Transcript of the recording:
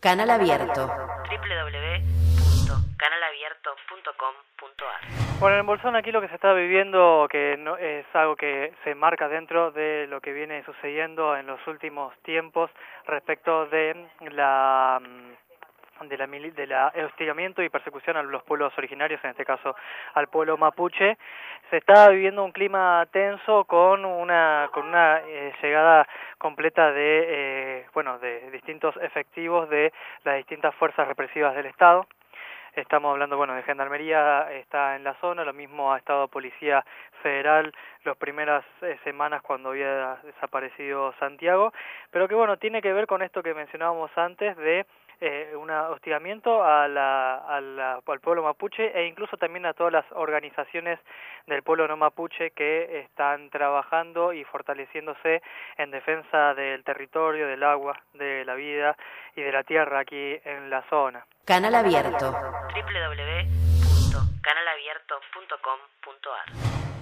Canal Abierto. www.canalabierto.com.ar. Bueno, en Bolsón aquí lo que se está viviendo, que no, es algo que se marca dentro de lo que viene sucediendo en los últimos tiempos respecto de la hostigamiento y persecución a los pueblos originarios, en este caso al pueblo mapuche. Se está viviendo un clima tenso con una llegada completa de distintos efectivos de las distintas fuerzas represivas del Estado. Estamos hablando, de Gendarmería está en la zona, lo mismo ha estado Policía Federal las primeras semanas cuando había desaparecido Santiago, pero que tiene que ver con esto que mencionábamos antes de un hostigamiento al pueblo mapuche e incluso también a todas las organizaciones del pueblo no mapuche que están trabajando y fortaleciéndose en defensa del territorio, del agua, de la vida y de la tierra aquí en la zona. Canal Abierto. www.canalabierto.com.ar.